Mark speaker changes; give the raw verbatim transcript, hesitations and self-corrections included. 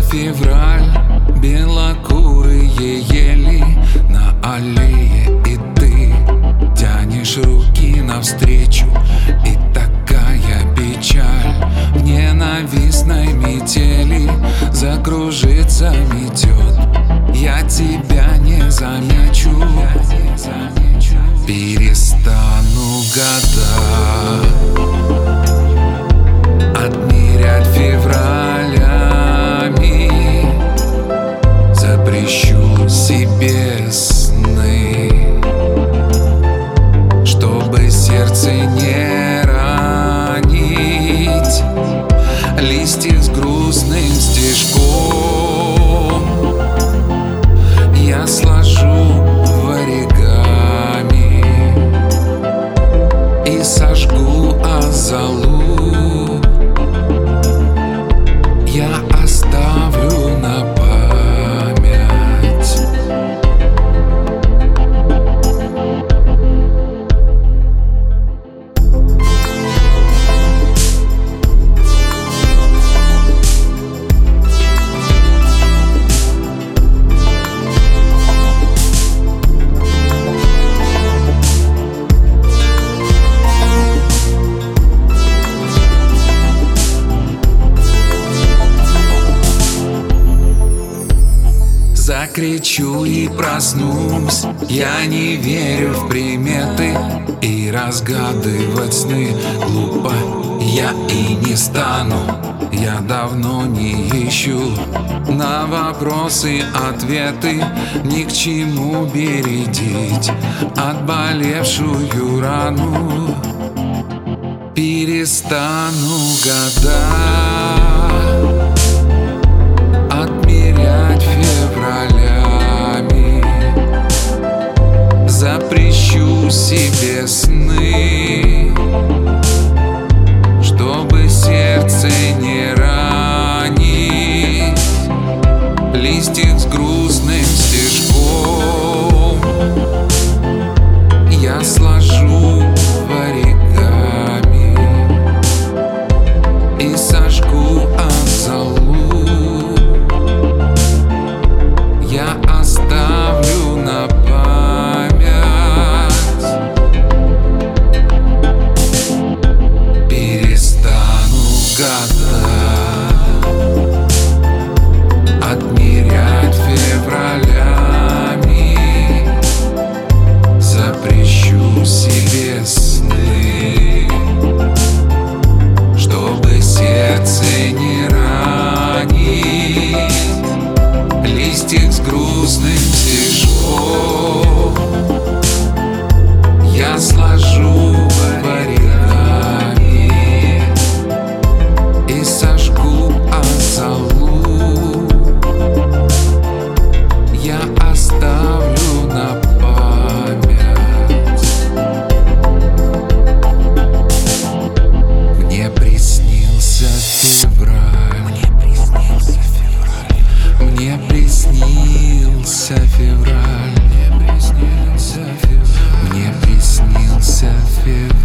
Speaker 1: февраль, белокурые ели на аллее, и ты тянешь руки навстречу, и такая печаль в ненавистной метели закружится, метет. Я тебя не замечу, перестану года отмерять февралями, запрещу себе сны, чтобы сердце не ранить. Листья с грустным стежком я сложу в оригами и сожгу азалу. Я оставлю на память. Закричу и проснусь, я не верю в приметы, и разгадывать сны глупо я и не стану. Я давно не ищу на вопросы ответы, ни к чему бередить отболевшую рану. Перестану года отмерять февралями, запрещу себе сны, чтобы сердце не ранить. Листьев с грустным стежком я сложу в оригами и сожгу азалу. Я оставлю на память. Перестану года отмерять февралями, запрещу себе сны, чтобы сердце не ранить. Листьев с грустным стежком я сложу в оригами и сожгу азалу. Я оставлю на память. Мне приснился февраль, мне приснился февраль, мне приснился февраль, мне приснился февраль, мне приснился февраль.